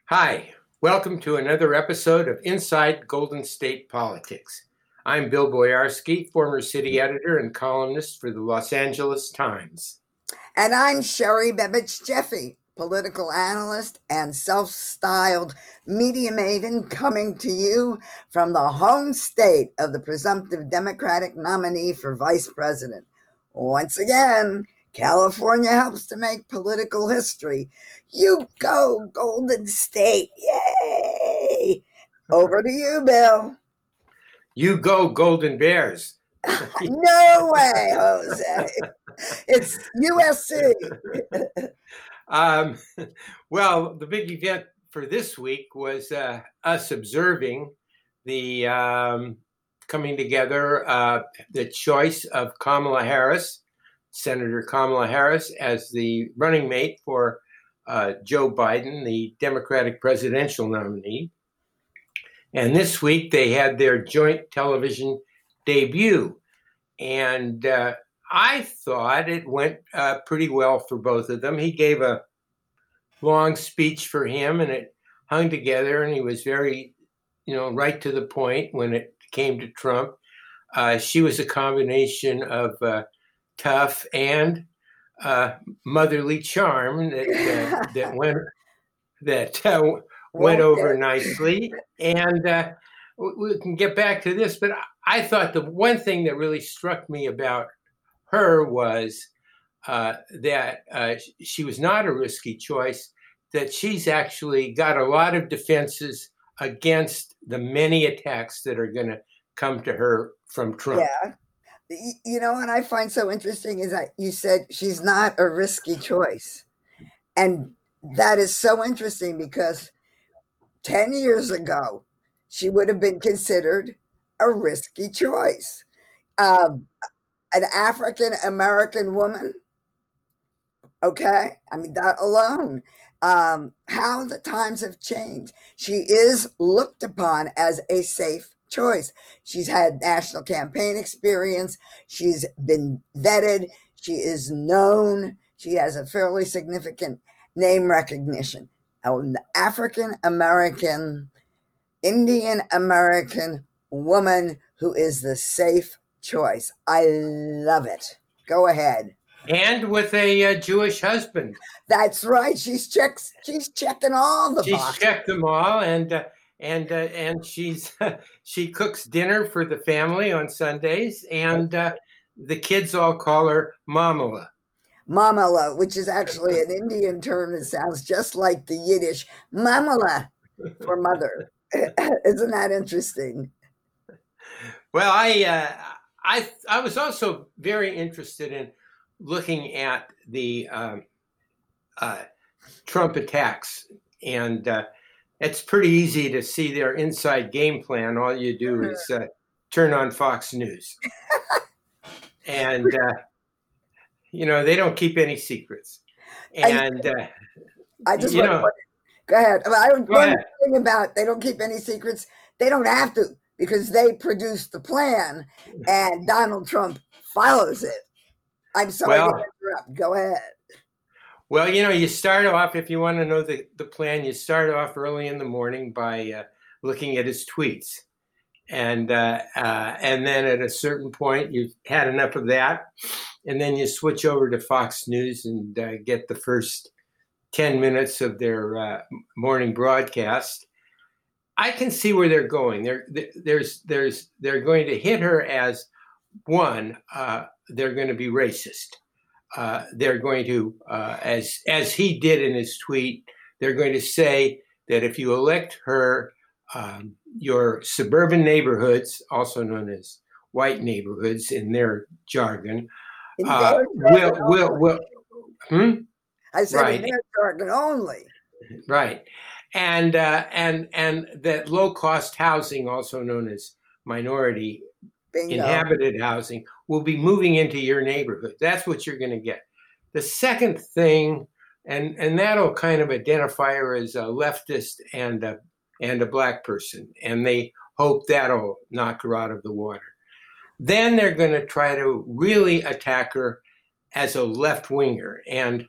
Hi, welcome to another episode of Inside Golden State Politics. I'm Bill Boyarsky, former city editor and columnist for the Los Angeles Times. And I'm Sherry Bebich Jeffy, political analyst and self-styled media maven, coming to you from the home state of the presumptive Democratic nominee for vice president. Once again, California helps to make political history. You go, Golden State. Yay! Over to you, Bill. You go, Golden Bears. No way, Jose. It's USC. Well, the big event for this week was us observing the coming together, the choice of Kamala Harris, Senator Kamala Harris, as the running mate for Joe Biden, the Democratic presidential nominee. And this week they had their joint television debut. And I thought it went pretty well for both of them. He gave a long speech for him, and it hung together, and he was very, right to the point when it came to Trump. She was a combination of tough and motherly charm that went over nicely. And we can get back to this, but I thought the one thing that really struck me about her was that she was not a risky choice, that she's actually got a lot of defenses against the many attacks that are going to come to her from Trump. Yeah. What I find so interesting is that you said she's not a risky choice. And that is so interesting because 10 years ago, she would have been considered a risky choice. An African-American woman, okay? I mean, that alone. How the times have changed. She is looked upon as a safe choice. She's had national campaign experience. She's been vetted. She is known. She has a fairly significant name recognition. An African-American, Indian-American woman who is the safe choice. I love it. Go ahead. And with a Jewish husband. That's right. She's checking all the boxes. She's checked them all, and she cooks dinner for the family on Sundays, and the kids all call her Mamala. Mamala, which is actually an Indian term that sounds just like the Yiddish Mamala for mother. Isn't that interesting? Well, I was also very interested in looking at the Trump attacks, and it's pretty easy to see their inside game plan. All you do is turn on Fox News, and they don't keep any secrets. And I just want to go ahead. One thing about they don't keep any secrets. They don't have to, because they produce the plan, and Donald Trump follows it. I'm sorry to interrupt. Go ahead. Well, you start off, if you want to know the plan, you start off early in the morning by looking at his tweets. And then at a certain point, you've had enough of that. And then you switch over to Fox News and get the first 10 minutes of their morning broadcast. I can see where they're going. They're going to hit her as one. They're going to be racist. They're going to, as he did in his tweet, they're going to say that if you elect her, your suburban neighborhoods, also known as white neighborhoods in their jargon, will. I said in their jargon only. Right. And that low-cost housing, also known as minority inhabited housing, will be moving into your neighborhood. That's what you're going to get. The second thing, and that'll kind of identify her as a leftist and a black person, and they hope that'll knock her out of the water. Then they're going to try to really attack her as a left-winger. And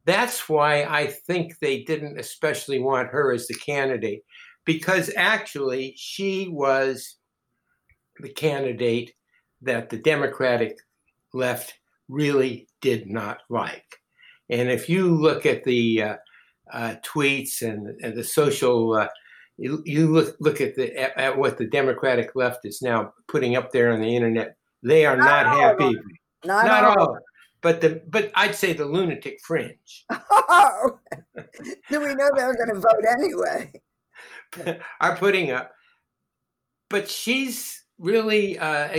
that's why I think they didn't especially want her as the candidate, because actually she was the candidate that the Democratic left really did not like. And if you look at the tweets and the social, you look at what the Democratic left is now putting up there on the internet, they are not happy. Not all. But I'd say the lunatic fringe. Oh, do we know they're going to vote anyway? Are putting up. But she's really,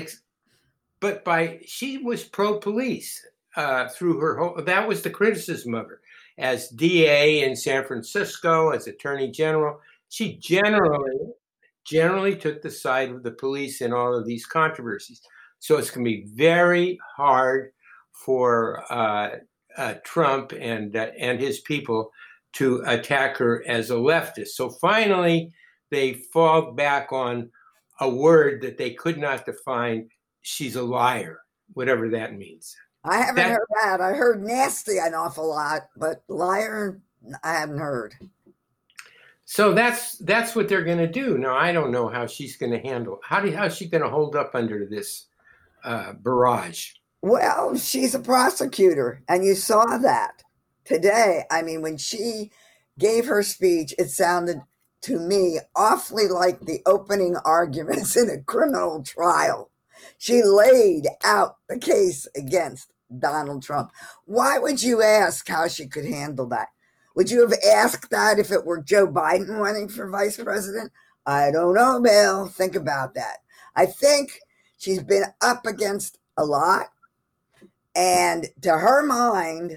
she was pro-police through her whole, that was the criticism of her. As DA in San Francisco, as Attorney General, she generally took the side of the police in all of these controversies. So it's going to be very hard for Trump and his people to attack her as a leftist. So finally, they fall back on a word that they could not define. She's a liar, whatever that means. I haven't heard that. I heard nasty an awful lot, but liar, I haven't heard. So that's what they're going to do. Now, I don't know how she's going to handle. How's she going to hold up under this barrage? Well, she's a prosecutor, and you saw that today. I mean, when she gave her speech, it sounded to me awfully like the opening arguments in a criminal trial. She laid out the case against Donald Trump. Why would you ask how she could handle that? Would you have asked that if it were Joe Biden running for vice president? I don't know, Bill. Think about that. I think she's been up against a lot. And to her mind,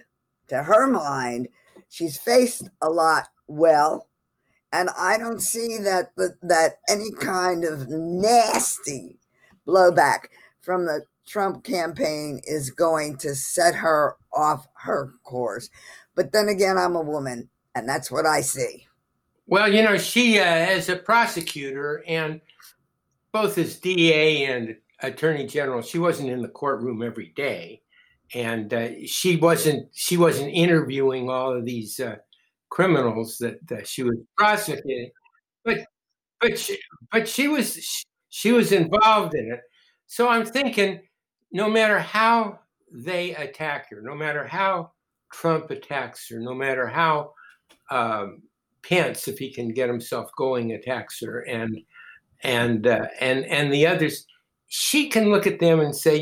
she's faced a lot well. And I don't see that any kind of nasty blowback from the Trump campaign is going to set her off her course. But then again, I'm a woman, and that's what I see. Well, she, as a prosecutor and both as DA and Attorney General, she wasn't in the courtroom every day. And she wasn't interviewing all of these criminals that she was prosecuting, but she was involved in it. So I'm thinking, no matter how they attack her, no matter how Trump attacks her, no matter how Pence, if he can get himself going, attacks her, and the others, she can look at them and say,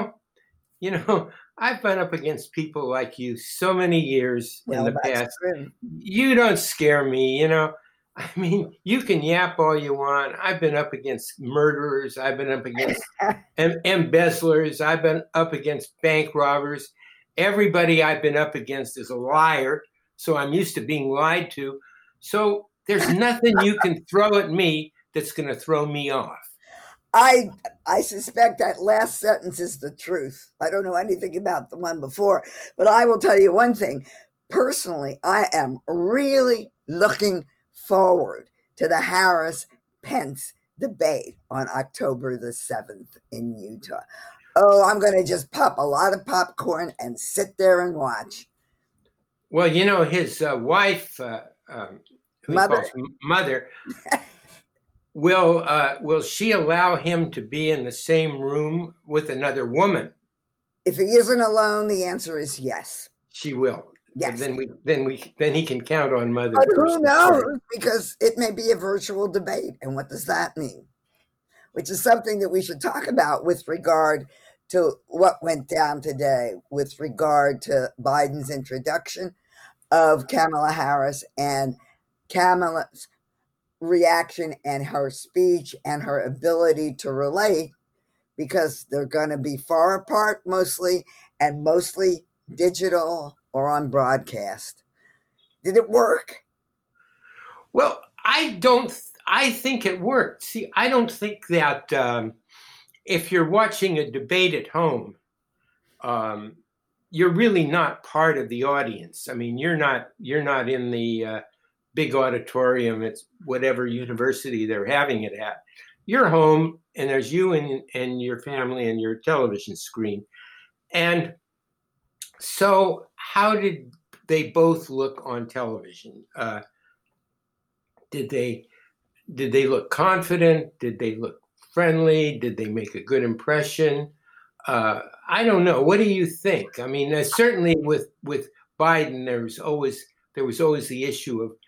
I've been up against people like you so many years in the past. True. You don't scare me, I mean, you can yap all you want. I've been up against murderers. I've been up against embezzlers. I've been up against bank robbers. Everybody I've been up against is a liar. So I'm used to being lied to. So there's nothing you can throw at me that's going to throw me off. I suspect that last sentence is the truth. I don't know anything about the one before, but I will tell you one thing. Personally, I am really looking forward to the Harris-Pence debate on October the 7th in Utah. Oh, I'm going to just pop a lot of popcorn and sit there and watch. Well, his wife, mother, will she allow him to be in the same room with another woman? If he isn't alone, the answer is yes. She will. Yes. Then he can count on mother. But who knows? Because it may be a virtual debate, and what does that mean? Which is something that we should talk about with regard to what went down today, with regard to Biden's introduction of Kamala Harris and Kamala's reaction and her speech and her ability to relate, because they're going to be far apart mostly, and mostly digital or on broadcast. Did it work? Well, I think it worked. See, I don't think that if you're watching a debate at home, you're really not part of the audience. I mean, you're not in the big auditorium at whatever university they're having it at. You're home, and there's you and your family and your television screen. And so how did they both look on television? Did they look confident? Did they look friendly? Did they make a good impression? I don't know. What do you think? I mean, certainly with Biden, there was always the issue of,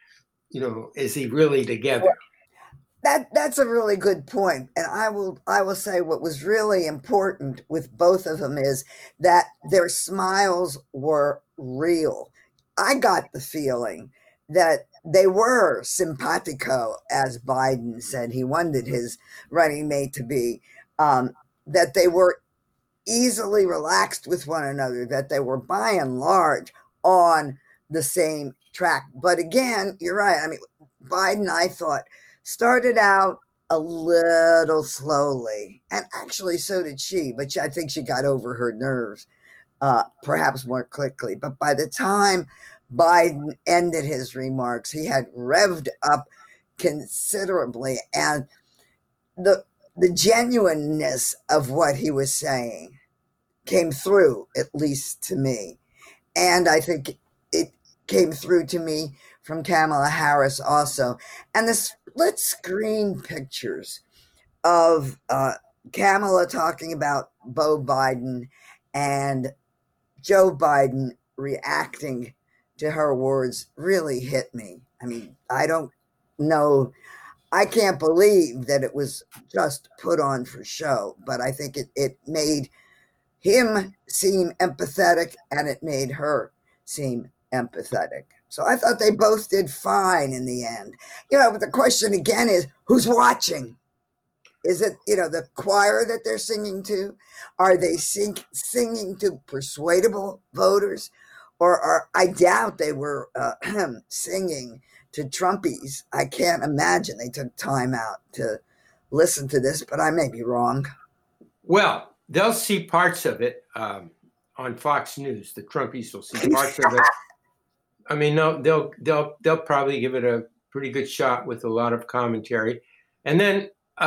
is he really together? That's a really good point, and I will say what was really important with both of them is that their smiles were real. I got the feeling that they were simpatico, as Biden said he wanted his running mate to be. That they were easily relaxed with one another. That they were by and large on the same track. But again, you're right. I mean, Biden, I thought, started out a little slowly, and actually so did she, but I think she got over her nerves perhaps more quickly. But by the time Biden ended his remarks, he had revved up considerably, and the genuineness of what he was saying came through, at least to me. And I think it came through to me from Kamala Harris also. And the split screen pictures of Kamala talking about Beau Biden and Joe Biden reacting to her words really hit me. I mean, I don't know. I can't believe that it was just put on for show, but I think it made him seem empathetic, and it made her seem empathetic. So I thought they both did fine in the end. But the question again is, who's watching? Is it, the choir that they're singing to? Are they singing to persuadable voters? Or I doubt they were singing to Trumpies. I can't imagine they took time out to listen to this, but I may be wrong. Well, they'll see parts of it on Fox News. The Trumpies will see parts of it. I mean, no, they'll probably give it a pretty good shot with a lot of commentary, and then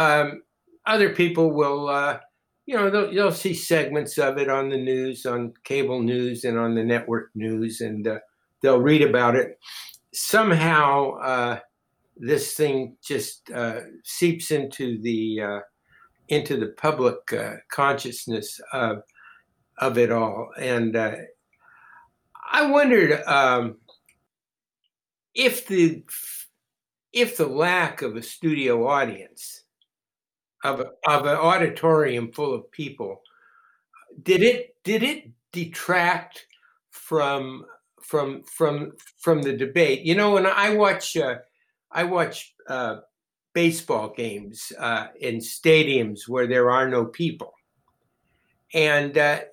other people will, they'll see segments of it on the news, on cable news, and on the network news, and they'll read about it. Somehow, this thing just seeps into the public consciousness of it all, and I wondered if the lack of a studio audience, of an auditorium full of people, did it detract from the debate? When I watch baseball games in stadiums where there are no people, and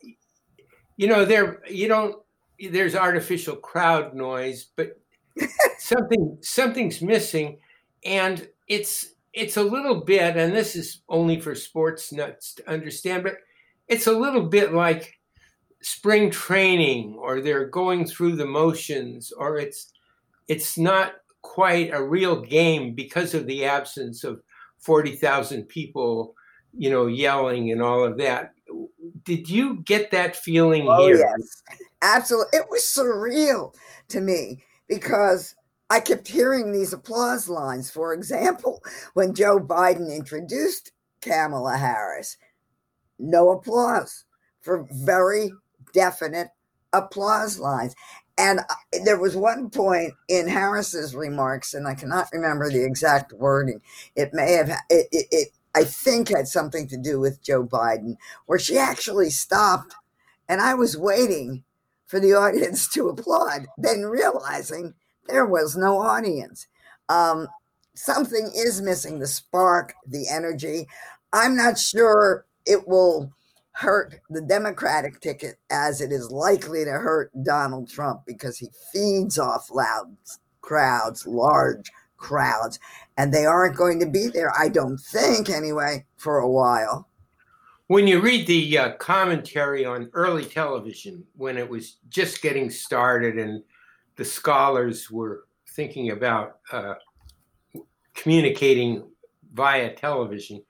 there's artificial crowd noise, but something's missing, and it's a little bit, and this is only for sports nuts to understand, but it's a little bit like spring training, or they're going through the motions, or it's not quite a real game because of the absence of 40,000 people, yelling and all of that. Did you get that feeling here? Yes, absolutely. It was surreal to me because I kept hearing these applause lines. For example, when Joe Biden introduced Kamala Harris, no applause, for very definite applause lines. And there was one point in Harris's remarks, and I cannot remember the exact wording. It may have, I think, had something to do with Joe Biden, where she actually stopped, and I was waiting for the audience to applaud, then realizing there was no audience. Something is missing, the spark, the energy. I'm not sure it will hurt the Democratic ticket as it is likely to hurt Donald Trump, because he feeds off loud crowds, large crowds, and they aren't going to be there, I don't think, anyway, for a while. When you read the commentary on early television, when it was just getting started and the scholars were thinking about communicating via television,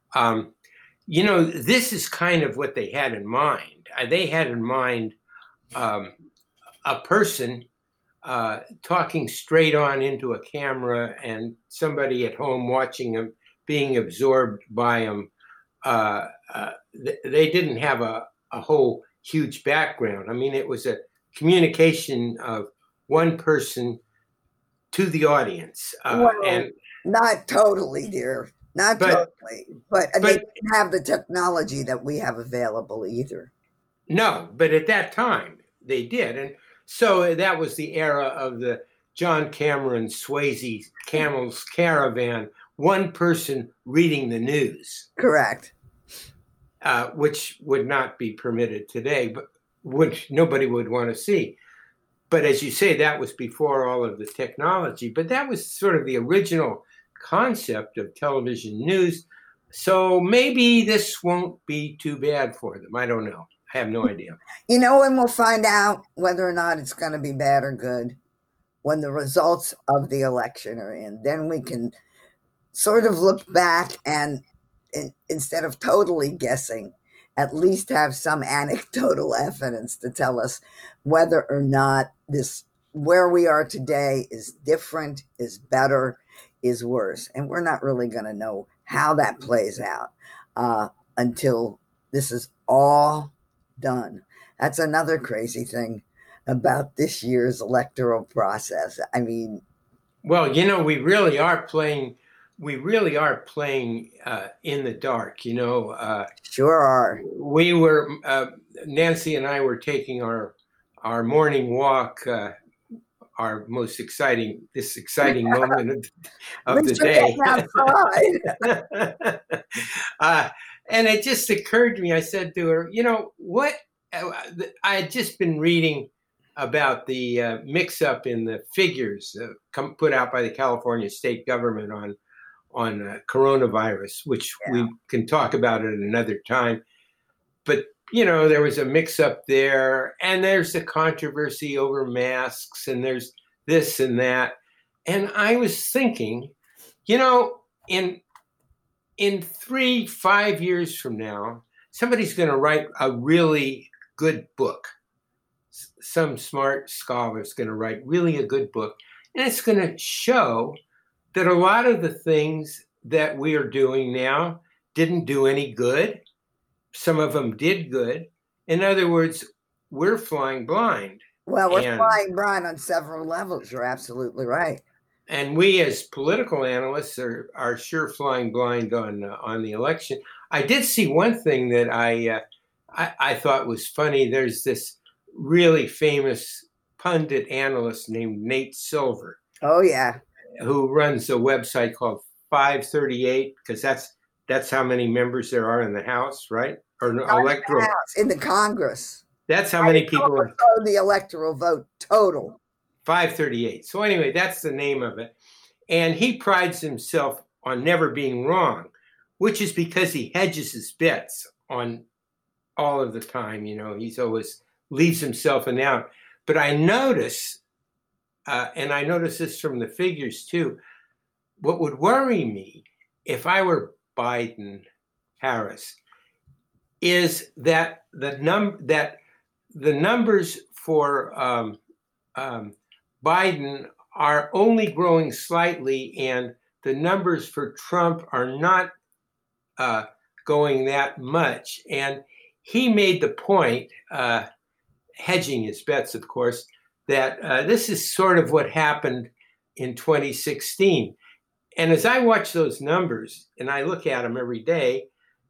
this is kind of what they had in mind. They had in mind a person talking straight on into a camera and somebody at home watching him being absorbed by him. They didn't have a whole huge background. I mean, it was a communication of one person to the audience. And not totally, dear. Not totally. But they didn't have the technology that we have available either. No, but at that time they did. And so that was the era of the John Cameron Swayze Camel's Caravan, one person reading the news. Correct. Which would not be permitted today, but which nobody would want to see. But as you say, that was before all of the technology. But that was sort of the original concept of television news. So maybe this won't be too bad for them. I don't know. I have no idea. You know when we'll find out whether or not it's going to be bad or good? When the results of the election are in. Then we can sort of look back and instead of totally guessing, at least have some anecdotal evidence to tell us whether or not this where we are today is different, is better, is worse. And we're not really going to know how that plays out until this is all done. That's another crazy thing about this year's electoral process. I mean, well, you know, we really are playing in the dark, you know. Sure are. We were, Nancy and I were taking our morning walk, our most exciting moment of the day. And it just occurred to me, I said to her, you know, what, I had just been reading about the mix-up in the figures put out by the California state government on coronavirus, which we can talk about at another time. But, you know, there was a mix-up there, and there's the controversy over masks, and there's this and that. And I was thinking, you know, in 3-5 years from now, somebody's going to write a really good book. Some smart scholar's going to write really a good book, and it's going to show that a lot of the things that we are doing now didn't do any good. Some of them did good. In other words, we're flying blind. Well, we're flying blind on several levels. You're absolutely right. And we as political analysts are sure flying blind on the election. I did see one thing that I thought was funny. There's this really famous pundit analyst named Nate Silver. Oh, yeah. Who runs a website called 538, because that's how many members there are in the House, right? Or electoral in the Congress. That's how many people are the electoral vote total. 538. So anyway, that's the name of it. And he prides himself on never being wrong, which is because he hedges his bets on all of the time. You know, he's always leaves himself an out. But I notice, and I notice this from the figures too, what would worry me if I were Biden Harris is that the numbers for Biden are only growing slightly, and the numbers for Trump are not going that much. And he made the point, hedging his bets, of course, that this is sort of what happened in 2016. And as I watch those numbers, and I look at them every day,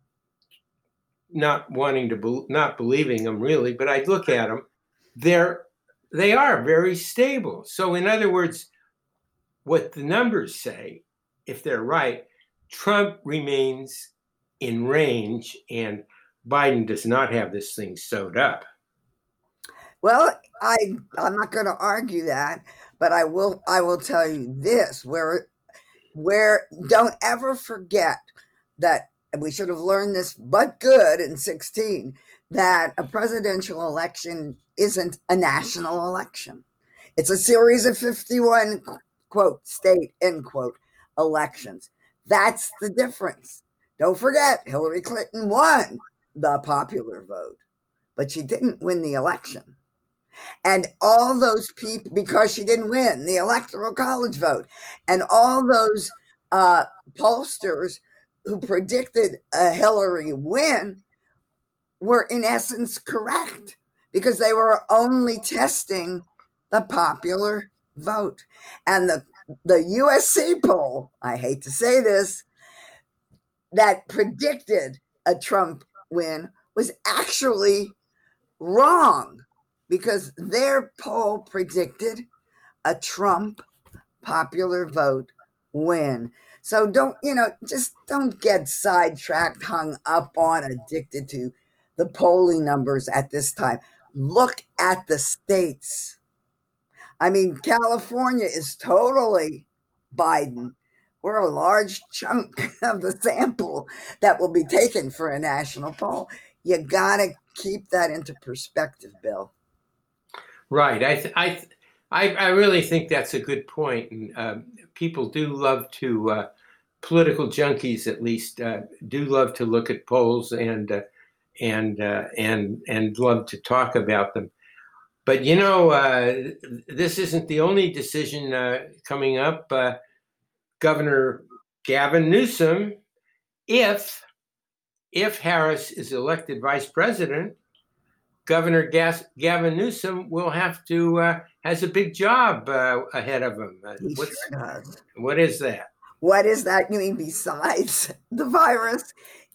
not wanting to, not believing them really, but I look at them, they are very stable. So in other words, what the numbers say, if they're right, Trump remains in range and Biden does not have this thing sewed up. Well, I'm not going to argue that, but I will tell you this, where don't ever forget that, and we should have learned this, but good in 16, that a presidential election isn't a national election. It's a series of 51, quote, state, end quote, elections. That's the difference. Don't forget, Hillary Clinton won the popular vote, but she didn't win the election. And all those people, because she didn't win the electoral college vote, and all those pollsters who predicted a Hillary win were in essence correct because they were only testing the popular vote. And the USC poll, I hate to say this, that predicted a Trump win was actually wrong because their poll predicted a Trump popular vote win. So just don't get sidetracked, hung up on, addicted to the polling numbers at this time. Look at the states. I mean, California is totally Biden. We're a large chunk of the sample that will be taken for a national poll. You got to keep that into perspective, Bill. Right. I really think that's a good point. And people do love to, political junkies at least, do love to look at polls and love to talk about them. But this isn't the only decision coming up. Governor Gavin Newsom, if Harris is elected vice president, Governor Gavin Newsom will have to has a big job ahead of him. What is that? What is that? You mean besides the virus?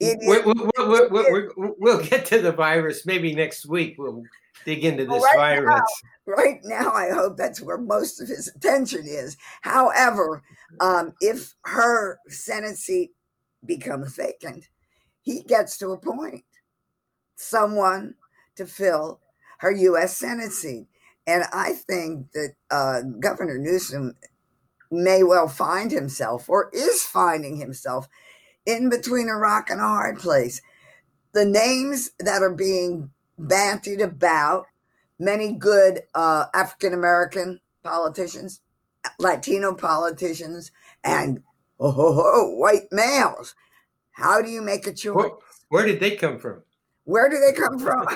We'll get to the virus maybe next week. We'll dig into this virus. Right now, I hope that's where most of his attention is. However, if her Senate seat becomes vacant, he gets to appoint someone to fill her U.S. Senate seat. And I think that Governor Newsom may well find himself or is finding himself in between a rock and a hard place. The names that are being bantied about, many good African-American politicians, Latino politicians, and white males. How do you make a choice? Where did they come from? Where do they come from?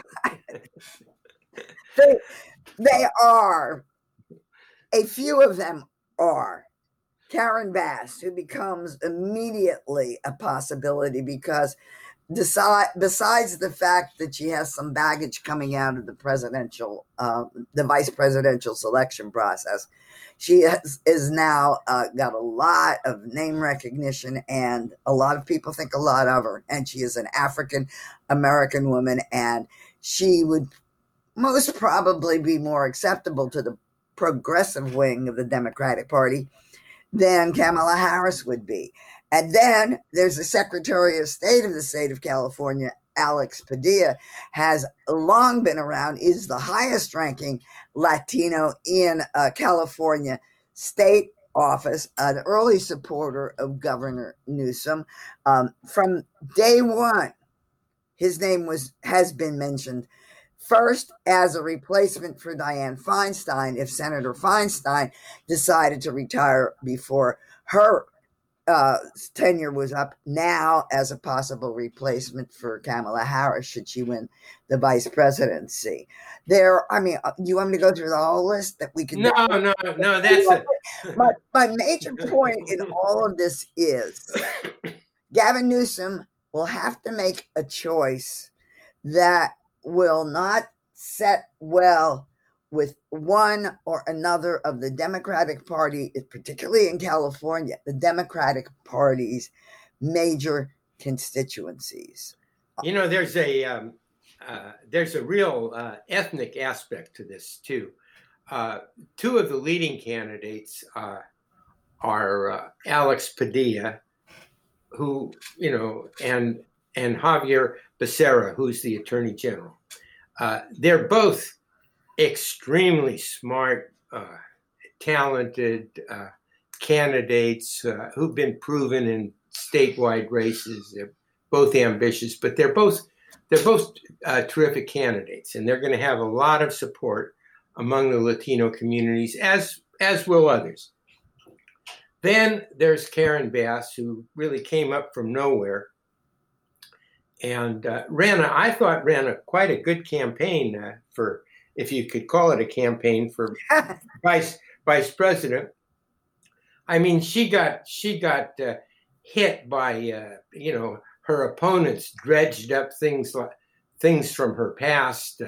They are, a few of them are. Karen Bass, who becomes immediately a possibility because besides the fact that she has some baggage coming out of the vice presidential selection process, she is now got a lot of name recognition, and a lot of people think a lot of her. And she is an African American woman, and she would most probably be more acceptable to the progressive wing of the Democratic Party than Kamala Harris would be. And then there's the Secretary of State of the state of California, Alex Padilla, has long been around, is the highest ranking Latino in California state office, an early supporter of Governor Newsom. From day one, his name has been mentioned first as a replacement for Dianne Feinstein if Senator Feinstein decided to retire before her tenure was up, now as a possible replacement for Kamala Harris should she win the vice presidency. You want me to go through the whole list that we can? No, that's it. My major point in all of this is Gavin Newsom will have to make a choice that will not set well with one or another of the Democratic Party, particularly in California, the Democratic Party's major constituencies. There's a real ethnic aspect to this too. Two of the leading candidates are Alex Padilla, who and Javier Becerra, who's the Attorney General. They're both extremely smart, talented candidates who've been proven in statewide races. They're both ambitious, but they're both terrific candidates, and they're going to have a lot of support among the Latino communities, as will others. Then there's Karen Bass, who really came up from nowhere and I thought ran quite a good campaign for if you could call it a campaign for vice president. I mean, she got hit by her opponents dredged up things from her past.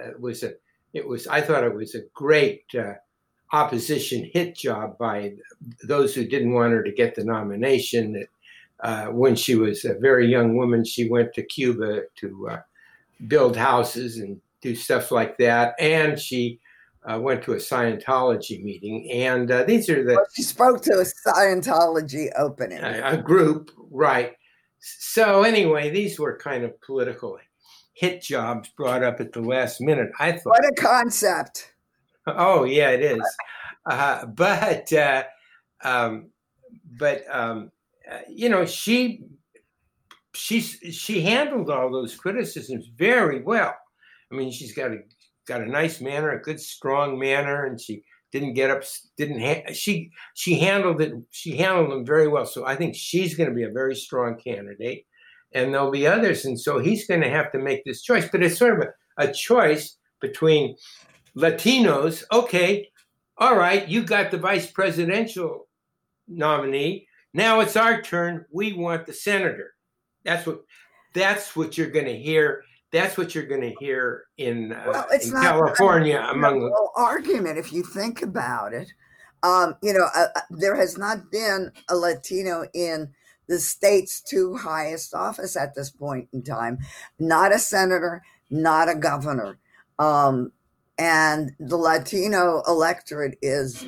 I thought it was a great opposition hit job by those who didn't want her to get the nomination. That when she was a very young woman, she went to Cuba to build houses and do stuff like that, and she went to a Scientology meeting. And these are she spoke to a Scientology opening, a group, right? So anyway, these were kind of political hit jobs brought up at the last minute. I thought, what a concept! Oh yeah, it is. She handled all those criticisms very well. I mean, she's got a nice manner, a good, strong manner, and she didn't get up. She handled it. She handled them very well. So I think she's going to be a very strong candidate, and there'll be others. And so he's going to have to make this choice. But it's sort of a choice between Latinos. Okay, all right, you got the vice presidential nominee. Now it's our turn. We want the senator. That's what you're going to hear. That's what you're going to hear in California. Among the argument, if you think about it, there has not been a Latino in the state's two highest office at this point in time. Not a senator, not a governor, and the Latino electorate is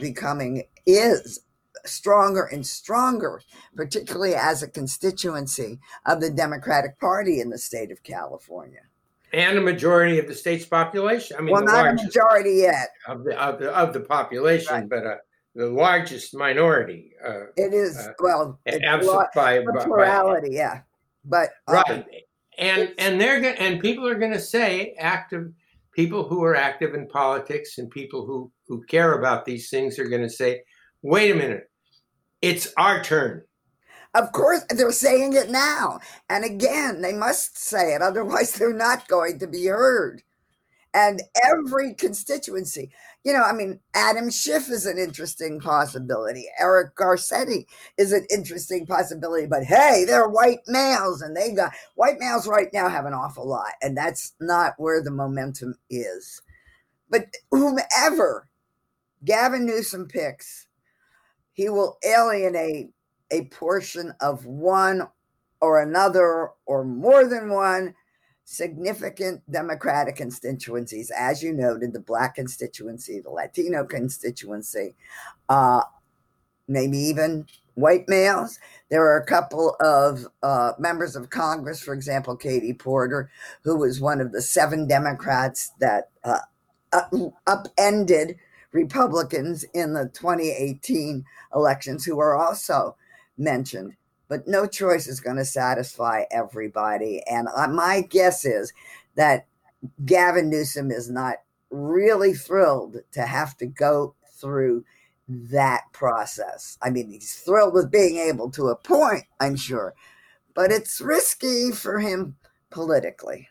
stronger and stronger, particularly as a constituency of the Democratic Party in the state of California. And a majority of the state's population. I mean, well, not a majority yet of the population, right. But the largest minority. It is by plurality, yeah. But right, and people are going to say people who are active in politics and people who care about these things are going to say, wait a minute, it's our turn. Of course, they're saying it now. And again, they must say it. Otherwise, they're not going to be heard. And every constituency, Adam Schiff is an interesting possibility. Eric Garcetti is an interesting possibility. But hey, they're white males, and white males right now have an awful lot. And that's not where the momentum is. But whomever Gavin Newsom picks, he will alienate a portion of one or another or more than one significant Democratic constituencies, as you noted, the Black constituency, the Latino constituency, maybe even white males. There are a couple of members of Congress, for example, Katie Porter, who was one of the 7 Democrats that upended Republicans in the 2018 elections, who are also mentioned. But no choice is going to satisfy everybody. And my guess is that Gavin Newsom is not really thrilled to have to go through that process. I mean, he's thrilled with being able to appoint, I'm sure, but it's risky for him politically.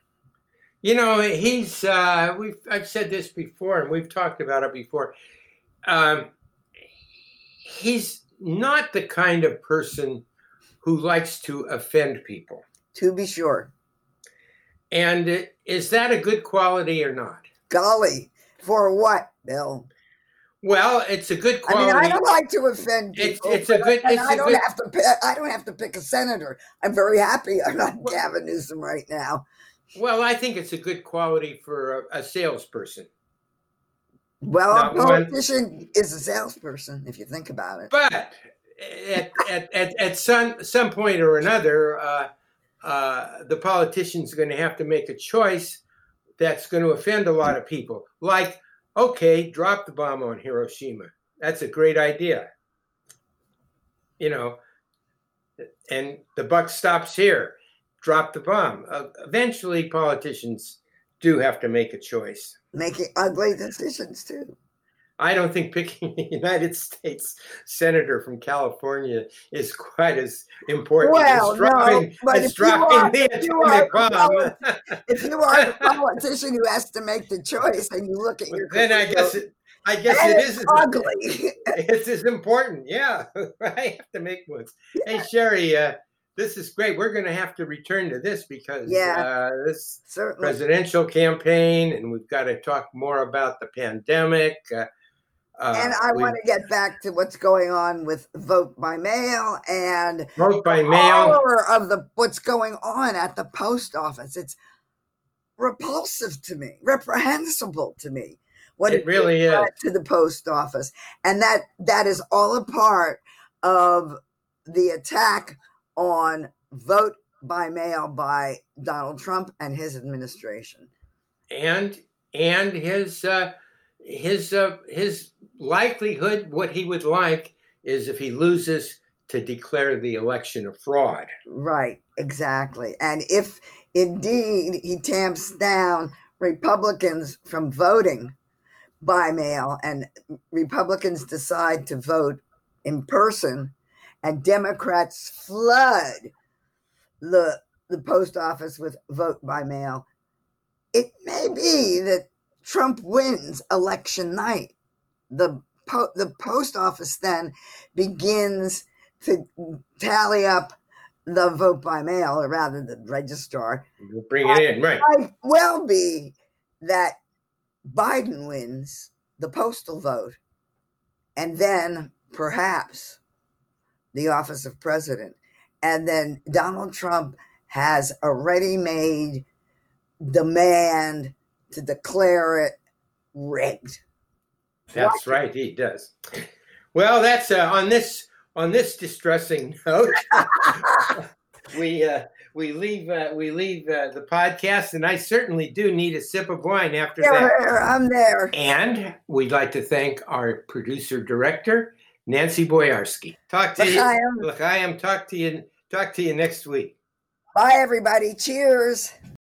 I've said this before, and we've talked about it before. He's not the kind of person who likes to offend people. To be sure. And is that a good quality or not? Golly, for what, Bill? Well, it's a good quality. I don't like to offend people. I don't have to pick a senator. I'm very happy I'm not Gavin Newsom right now. Well, I think it's a good quality for a salesperson. Well, a politician is a salesperson, if you think about it. But at some point or another, the politician's going to have to make a choice that's going to offend a lot of people. Like, okay, drop the bomb on Hiroshima. That's a great idea. And the buck stops here. Drop the bomb. Eventually, politicians do have to make a choice. Making ugly decisions, too. I don't think picking a United States senator from California is quite as important Well, no, but as dropping the atomic bomb. if you are the politician who has to make the choice, and you look at your Then I guess it is ugly. It's as important. Yeah, I have to make ones. Yeah. Hey, Sherry, this is great. We're going to have to return to this because this certainly. Presidential campaign, and we've got to talk more about the pandemic. And I want to get back to what's going on with vote by mail and vote by mail of what's going on at the post office. It's repulsive to me, reprehensible to me. What it really is to the post office, and that is all a part of the attack on vote by mail by Donald Trump and his administration, and his likelihood. What he would like is if he loses to declare the election a fraud. Right, exactly. And if indeed he tamps down Republicans from voting by mail and Republicans decide to vote in person and Democrats flood the post office with vote by mail, it may be that Trump wins election night. The post office then begins to tally up the vote by mail, or rather the registrar. We'll bring it in, right. It might well be that Biden wins the postal vote, and then perhaps the office of president. And then Donald Trump has a ready-made demand to declare it rigged. That's right, he does. Well, that's on this distressing note. we leave the podcast, and I certainly do need a sip of wine after that. I'm there. And we'd like to thank our producer director, Nancy Boyarsky. Talk to you. Talk to you next week. Bye, everybody. Cheers.